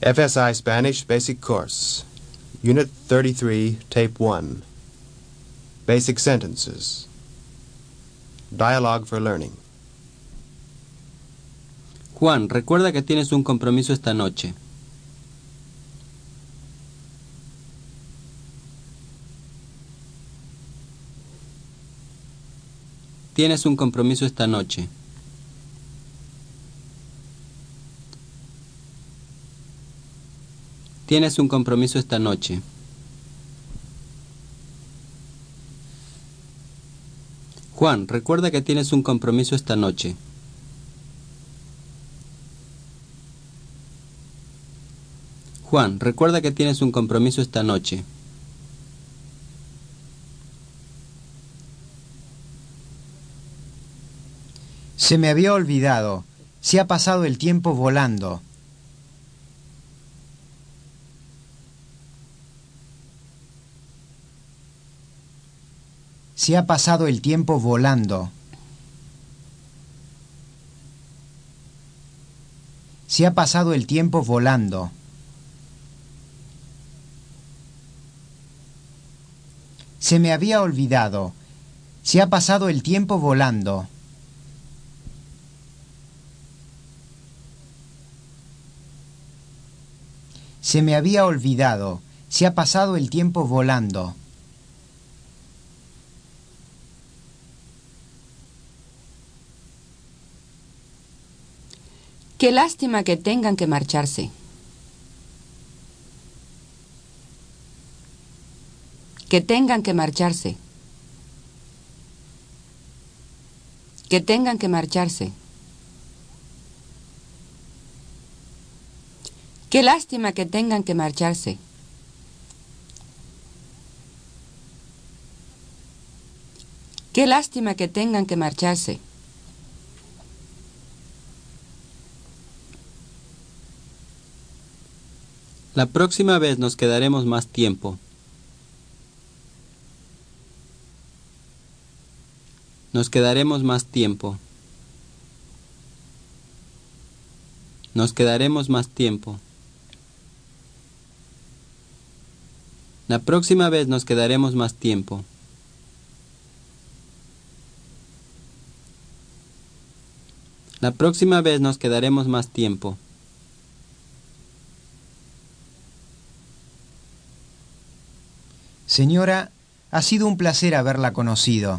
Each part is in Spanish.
FSI Spanish Basic Course, Unit 33, Tape 1. Basic Sentences. Dialogue for Learning. Juan, recuerda que tienes un compromiso esta noche. Tienes un compromiso esta noche. Tienes un compromiso esta noche. Juan, recuerda que tienes un compromiso esta noche. Juan, recuerda que tienes un compromiso esta noche. Se me había olvidado. Se ha pasado el tiempo volando. Se ha pasado el tiempo volando. Se ha pasado el tiempo volando. Se me había olvidado. Se ha pasado el tiempo volando. Se me había olvidado. Se ha pasado el tiempo volando. Qué lástima que tengan que marcharse. Que tengan que marcharse. Que tengan que marcharse. Qué lástima que tengan que marcharse. Qué lástima que tengan que marcharse. La próxima vez nos quedaremos más tiempo. Nos quedaremos más tiempo. Nos quedaremos más tiempo. La próxima vez nos quedaremos más tiempo. La próxima vez nos quedaremos más tiempo. Señora, ha sido un placer haberla conocido.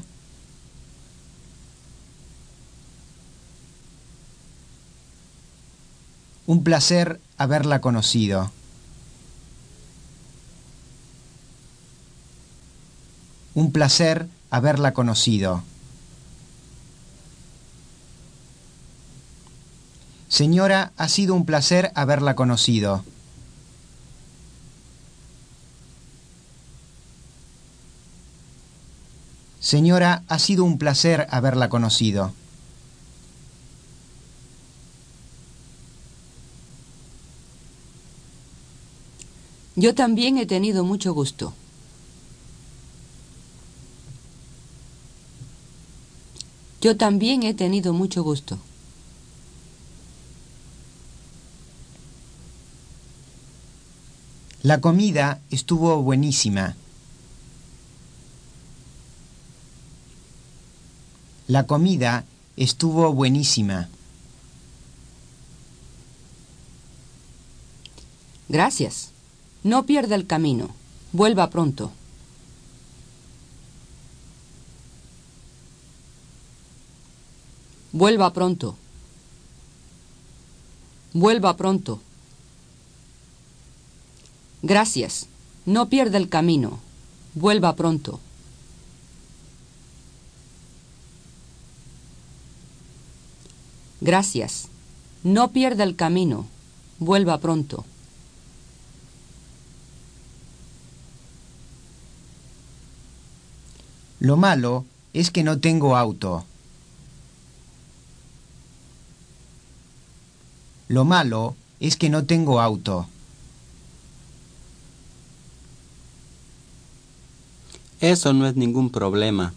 Un placer haberla conocido. Un placer haberla conocido. Señora, ha sido un placer haberla conocido. Señora, ha sido un placer haberla conocido. Yo también he tenido mucho gusto. Yo también he tenido mucho gusto. La comida estuvo buenísima. La comida estuvo buenísima. Gracias. No pierda el camino. Vuelva pronto. Vuelva pronto. Vuelva pronto. Gracias. No pierda el camino. Vuelva pronto. Gracias. No pierda el camino. Vuelva pronto. Lo malo es que no tengo auto. Lo malo es que no tengo auto. Eso no es ningún problema.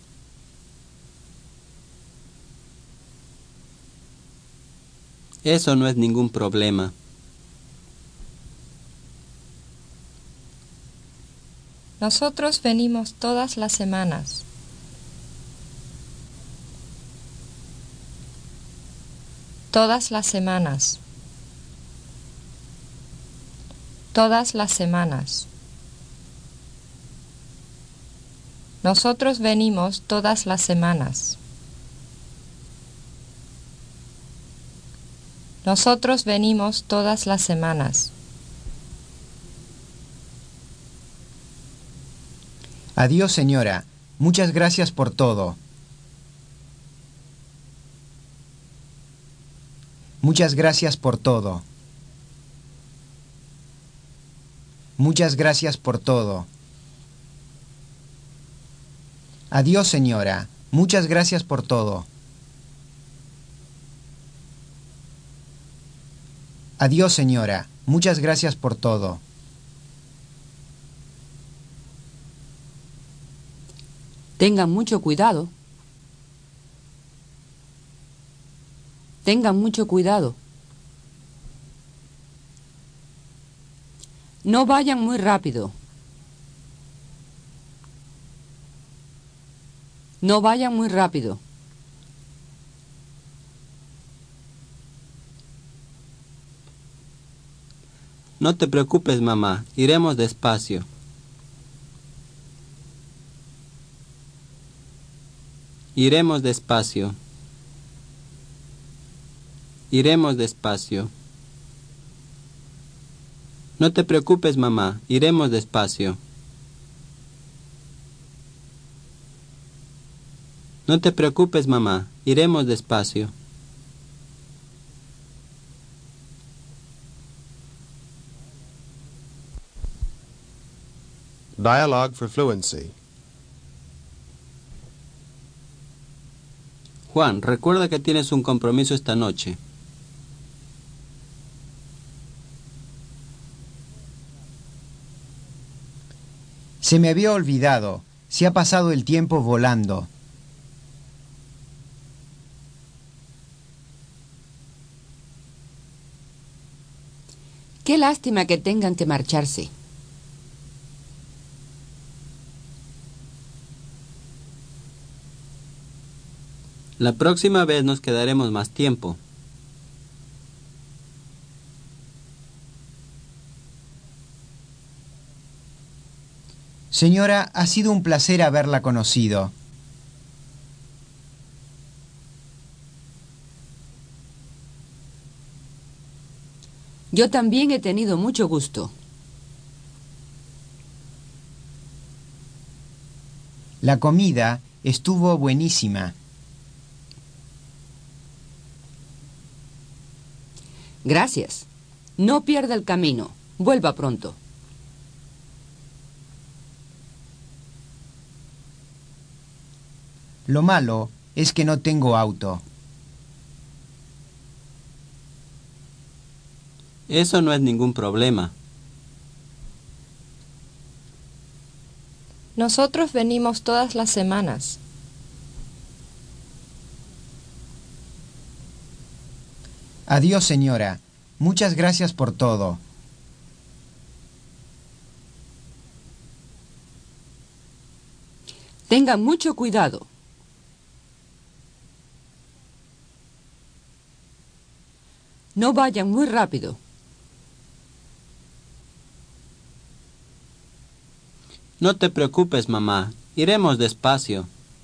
Eso no es ningún problema. Nosotros venimos todas las semanas. Todas las semanas. Todas las semanas. Nosotros venimos todas las semanas. Nosotros venimos todas las semanas. Adiós, señora. Muchas gracias por todo. Muchas gracias por todo. Muchas gracias por todo. Adiós, señora. Muchas gracias por todo. Adiós, señora. Muchas gracias por todo. Tengan mucho cuidado. Tengan mucho cuidado. No vayan muy rápido. No vayan muy rápido. No te preocupes, mamá. Iremos despacio. Iremos despacio. Iremos despacio. No te preocupes, mamá. Iremos despacio. No te preocupes, mamá. Iremos despacio. Dialogue for fluency. Juan, recuerda que tienes un compromiso esta noche. Se me había olvidado. Se ha pasado el tiempo volando. Qué lástima que tengan que marcharse. La próxima vez nos quedaremos más tiempo. Señora, ha sido un placer haberla conocido. Yo también he tenido mucho gusto. La comida estuvo buenísima. Gracias. No pierda el camino. Vuelva pronto. Lo malo es que no tengo auto. Eso no es ningún problema. Nosotros venimos todas las semanas. Adiós, señora. Muchas gracias por todo. Tengan mucho cuidado. No vayan muy rápido. No te preocupes, mamá. Iremos despacio.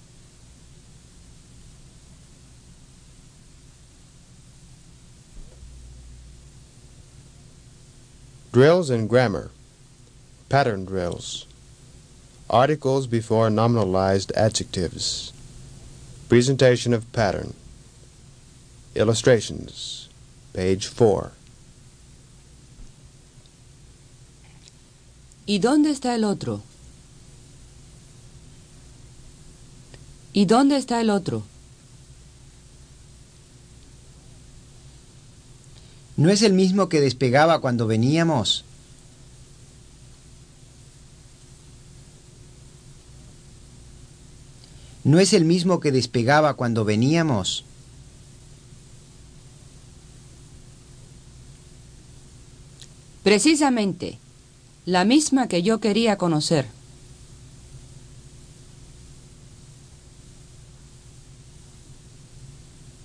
Drills in grammar. Pattern drills. Articles before nominalized adjectives. Presentation of pattern. Illustrations. Page 4. ¿Y dónde está el otro? ¿Y dónde está el otro? ¿No es el mismo que despegaba cuando veníamos? ¿No es el mismo que despegaba cuando veníamos? Precisamente, la misma que yo quería conocer.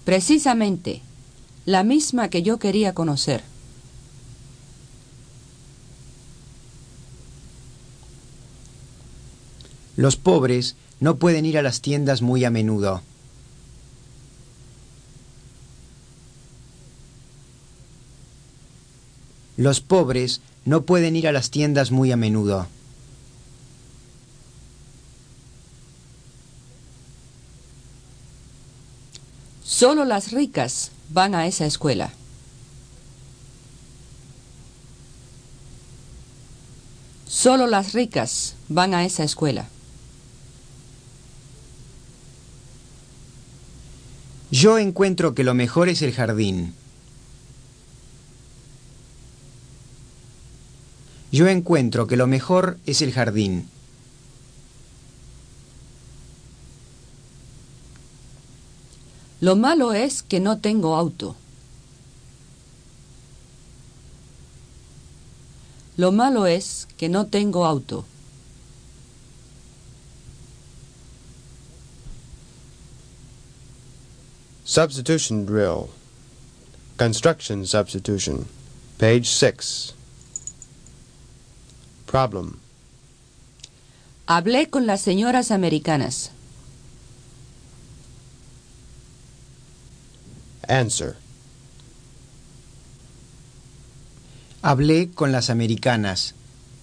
Precisamente, la misma que yo quería conocer. Los pobres no pueden ir a las tiendas muy a menudo. Los pobres no pueden ir a las tiendas muy a menudo. Solo las ricas van a esa escuela. Solo las ricas van a esa escuela. Yo encuentro que lo mejor es el jardín. Yo encuentro que lo mejor es el jardín. Lo malo es que no tengo auto. Lo malo es que no tengo auto. Substitution drill. Construction substitution. Page 6. Problem. Hablé con las señoras americanas. Answer. Hablé con las americanas.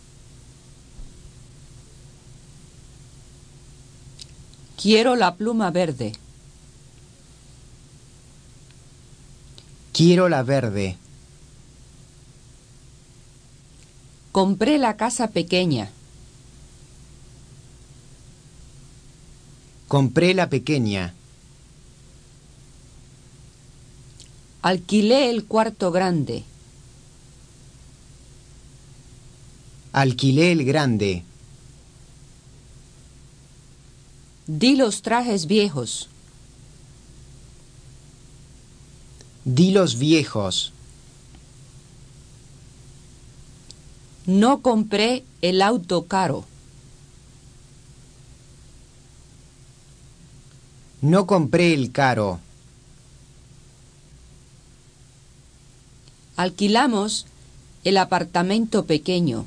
Quiero la pluma verde. Quiero la verde. Compré la casa pequeña. Compré la pequeña. Alquilé el cuarto grande. Alquilé el grande. Di los trajes viejos. Di los viejos. No compré el auto caro. No compré el caro. Alquilamos el apartamento pequeño.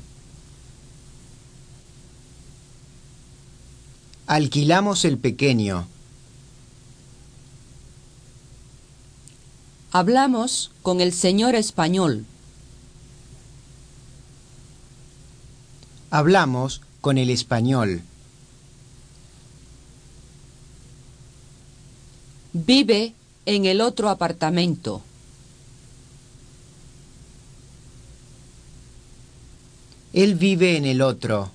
Alquilamos el pequeño. Hablamos con el señor español. Hablamos con el español. Vive en el otro apartamento. Él vive en el otro.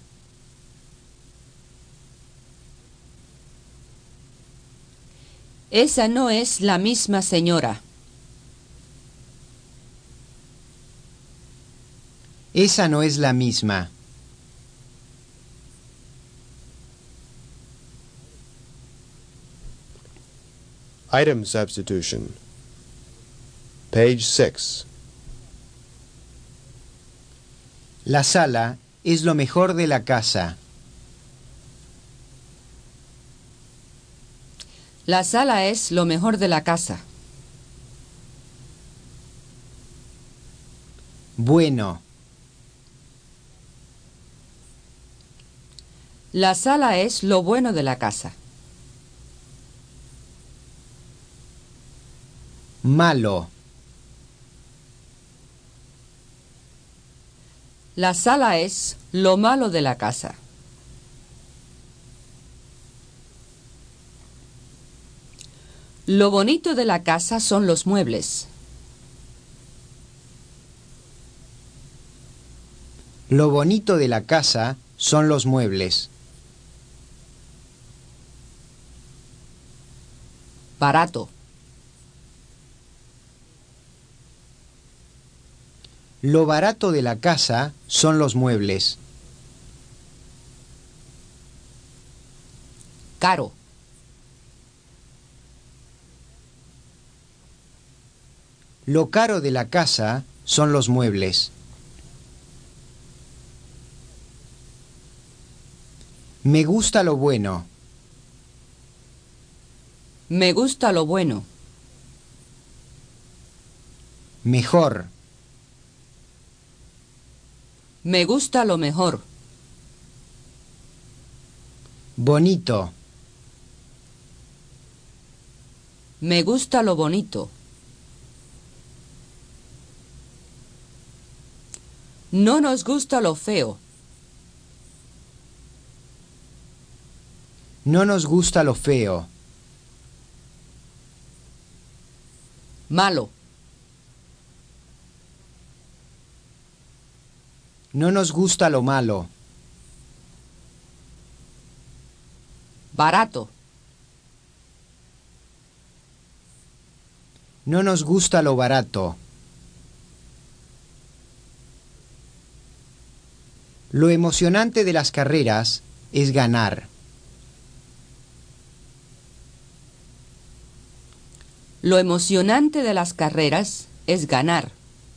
Esa no es la misma señora. Esa no es la misma. Item substitution. Page 6. La sala es lo mejor de la casa. La sala es lo mejor de la casa. Bueno. La sala es lo bueno de la casa. Malo. La sala es lo malo de la casa. Lo bonito de la casa son los muebles. Lo bonito de la casa son los muebles. Barato. Lo barato de la casa son los muebles. Caro. Lo caro de la casa son los muebles. Me gusta lo bueno. Me gusta lo bueno. Mejor. Me gusta lo mejor. Bonito. Me gusta lo bonito. No nos gusta lo feo. No nos gusta lo feo. Malo. No nos gusta lo malo. Barato. No nos gusta lo barato. Lo emocionante de las carreras es ganar. Lo emocionante de las carreras es ganar.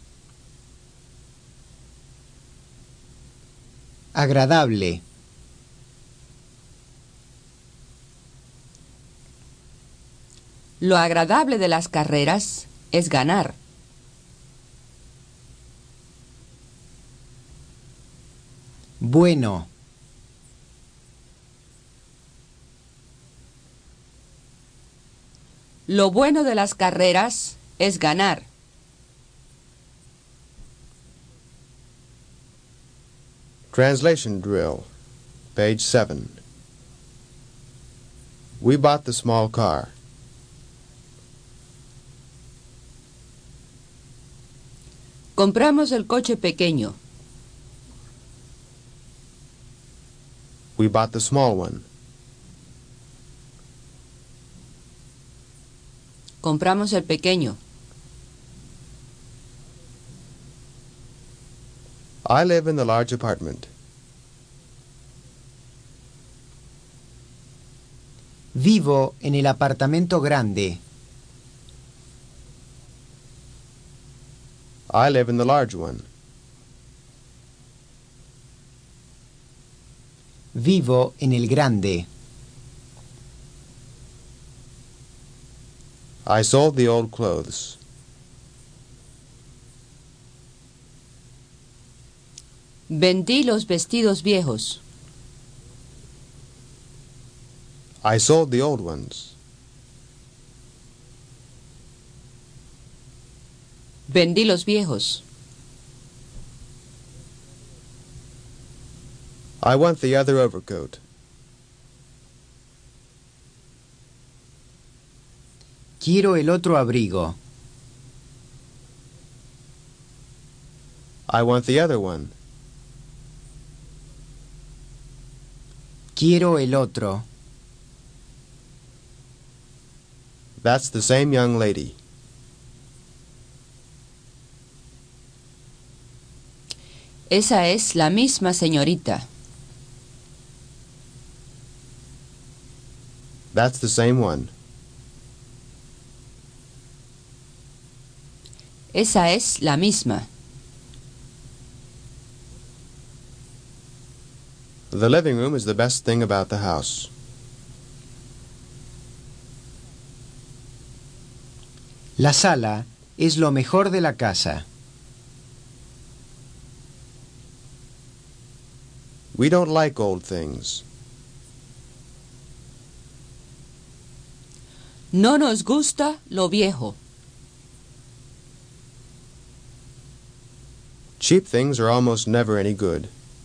Agradable. Lo agradable de las carreras es ganar. Bueno. Lo bueno de las carreras es ganar. Translation drill. Page 7. We bought the small car. Compramos el coche pequeño. We bought the small one. Compramos el pequeño. I live in the large apartment. Vivo en el apartamento grande. I live in the large one. Vivo en el grande. I sold the old clothes. Vendí los vestidos viejos. I sold the old ones. Vendí los viejos. I want the other overcoat. Quiero el otro abrigo. I want the other one. Quiero el otro. That's the same young lady. Esa es la misma señorita. That's the same one. Esa es la misma. The living room is the best thing about the house. La sala es lo mejor de la casa. We don't like old things. No nos gusta lo viejo. Cheap things are almost never any good.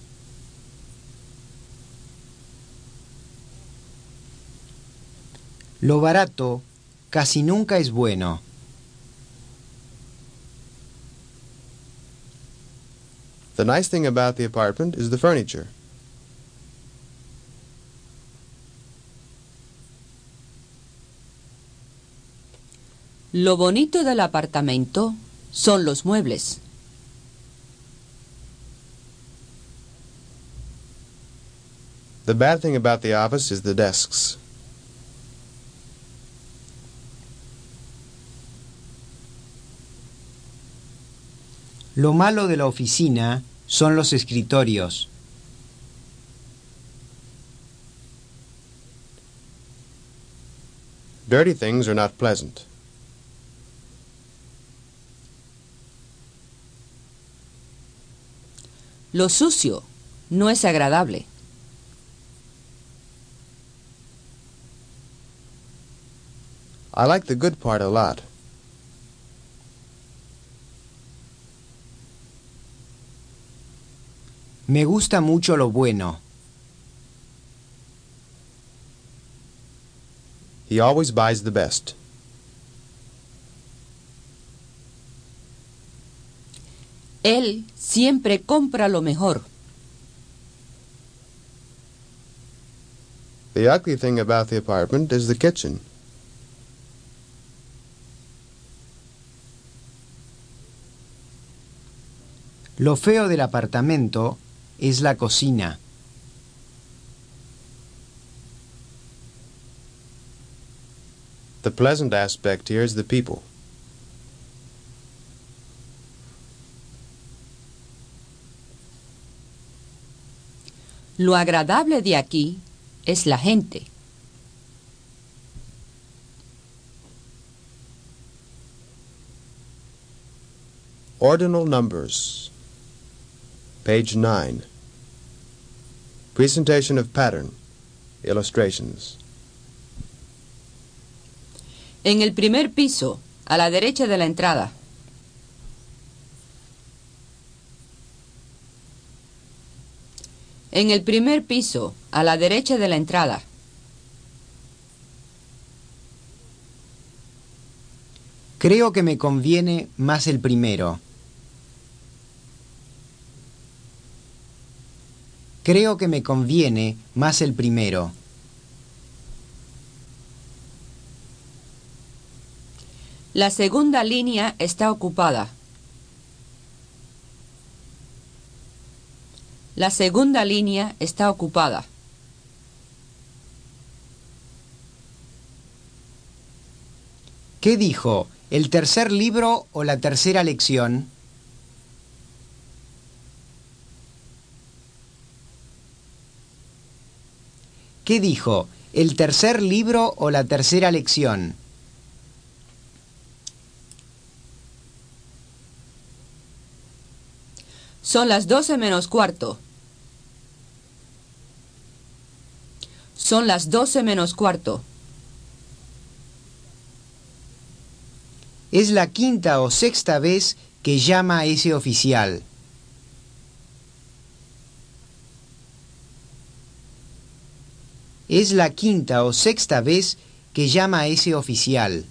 Lo barato casi nunca es bueno. The nice thing about the apartment is the furniture. Lo bonito del apartamento son los muebles. The bad thing about the office is the desks. Lo malo de la oficina son los escritorios. Dirty things are not pleasant. Lo sucio no es agradable. I like the good part a lot. Me gusta mucho lo bueno. He always buys the best. Él siempre compra lo mejor. The ugly thing about the apartment is the kitchen. Lo feo del apartamento es la cocina. The pleasant aspect here is the people. Lo agradable de aquí es la gente. Ordinal numbers. Page 9. Presentation of pattern. Illustrations. En el primer piso, a la derecha de la entrada. En el primer piso, a la derecha de la entrada. Creo que me conviene más el primero. Creo que me conviene más el primero. La segunda línea está ocupada. La segunda línea está ocupada. ¿Qué dijo? ¿El tercer libro o la tercera lección? ¿Qué dijo? ¿El tercer libro o la tercera lección? Son las 12 menos cuarto. Son las 12 menos cuarto. Es la quinta o sexta vez que llama a ese oficial. Es la quinta o sexta vez que llama a ese oficial.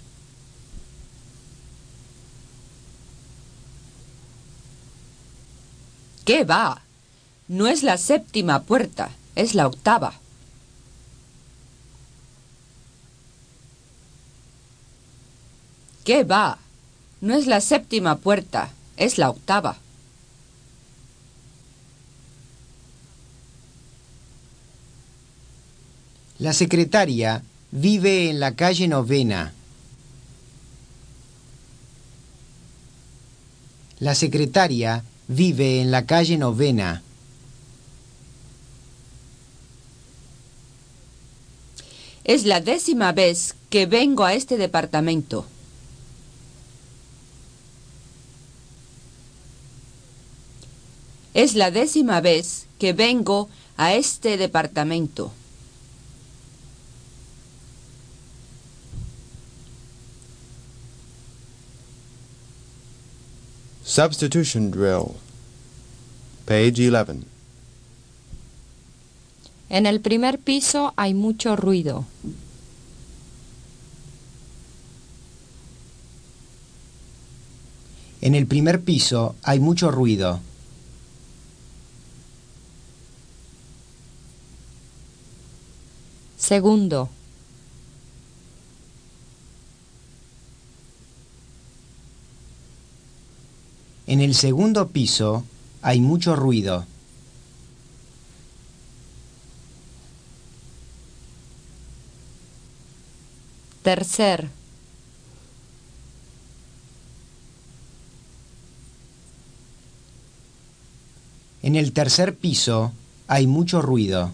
¿Qué va? No es la séptima puerta, es la octava. ¿Qué va? No es la séptima puerta, es la octava. La secretaria vive en la calle Novena. La secretaria vive en la calle Novena. Es la 10ª vez que vengo a este departamento. Es la 10ª vez que vengo a este departamento. Substitution drill. Page 11. En el primer piso hay mucho ruido. En el primer piso hay mucho ruido. Segundo. En el segundo piso hay mucho ruido. Tercer. En el tercer piso hay mucho ruido.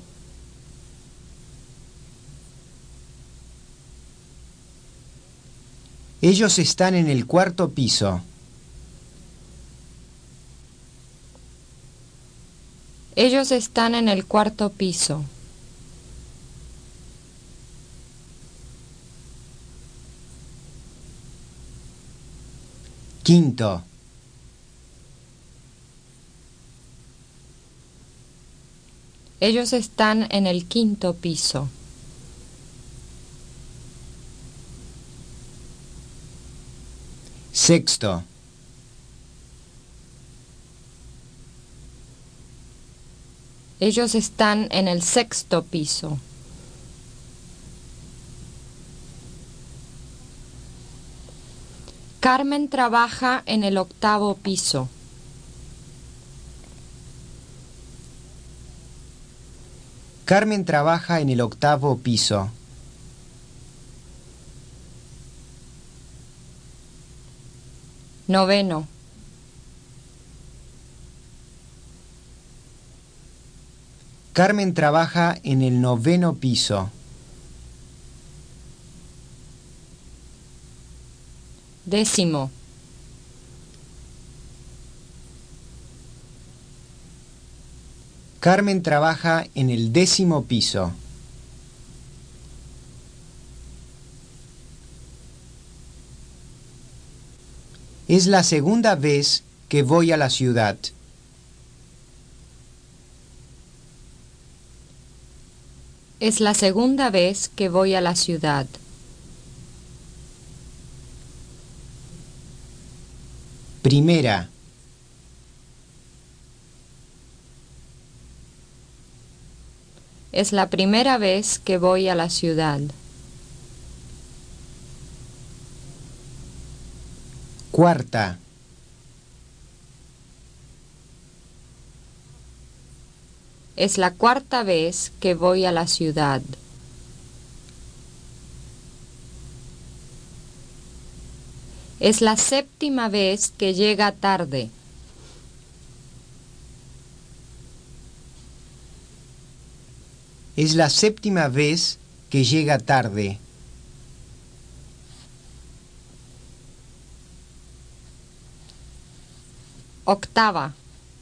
Ellos están en el cuarto piso. Ellos están en el cuarto piso. Quinto. Ellos están en el quinto piso. Sexto. Ellos están en el sexto piso. Carmen trabaja en el octavo piso. Carmen trabaja en el octavo piso. Noveno. Carmen trabaja en el noveno piso. Décimo. Carmen trabaja en el décimo piso. Es la segunda vez que voy a la ciudad. Es la segunda vez que voy a la ciudad. Primera. Es la primera vez que voy a la ciudad. Cuarta. Es la cuarta vez que voy a la ciudad. Es la séptima vez que llega tarde. Es la séptima vez que llega tarde. Octava.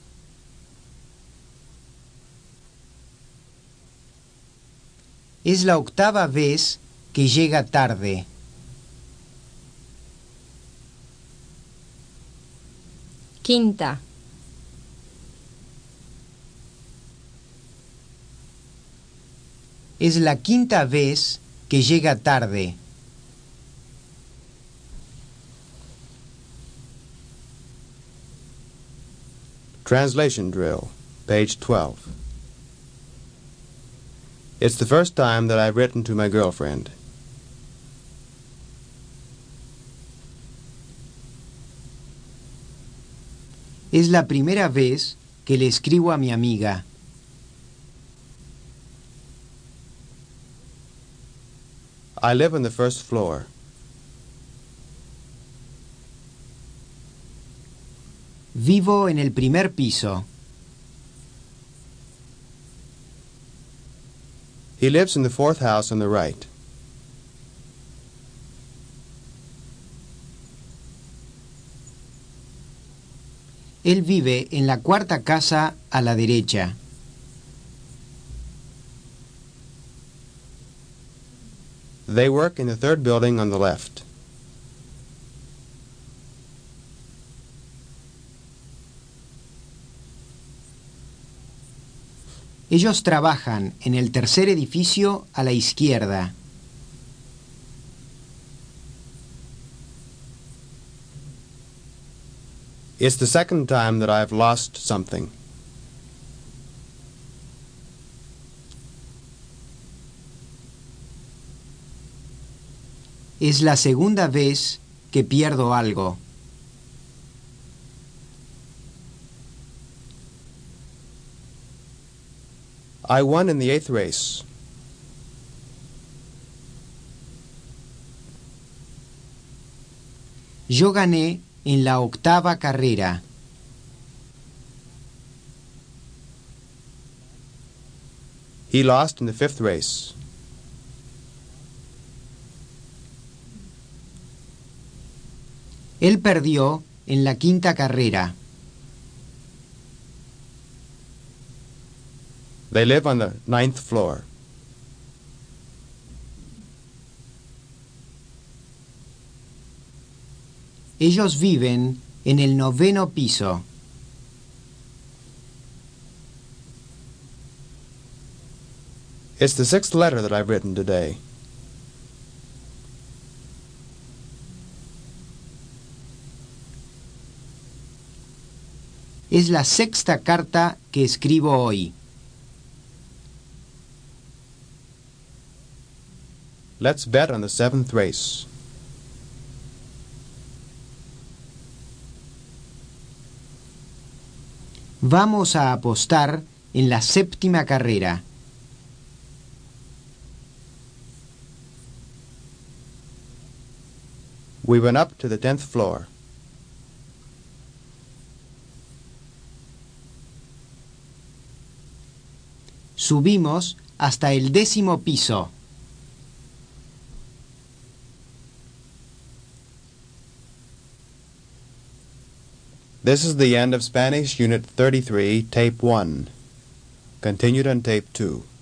Es la octava vez que llega tarde. Quinta. Es la quinta vez que llega tarde. Translation drill, page 12. It's the first time that I've written to my girlfriend. Es la primera vez que le escribo a mi amiga. I live on the first floor. Vivo en el primer piso. He lives in the fourth house on the right. Él vive en la cuarta casa a la derecha. They work in the third building on the left. Ellos trabajan en el tercer edificio a la izquierda. It's the second time that I've lost something. Es la segunda vez que pierdo algo. I won in the 8th race. Yo gané en la octava carrera. He lost in the 5th race. Él perdió en la quinta carrera. They live on the 9th floor. Ellos viven en el 9º piso. It's the 6th letter that I've written today. Es la 6ª carta que escribo hoy. Let's bet on the 7th race. Vamos a apostar en la 7ª carrera. We went up to the 10th floor. Subimos hasta el 10º piso. This is the end of Spanish Unit 33, Tape 1. Continued on Tape 2.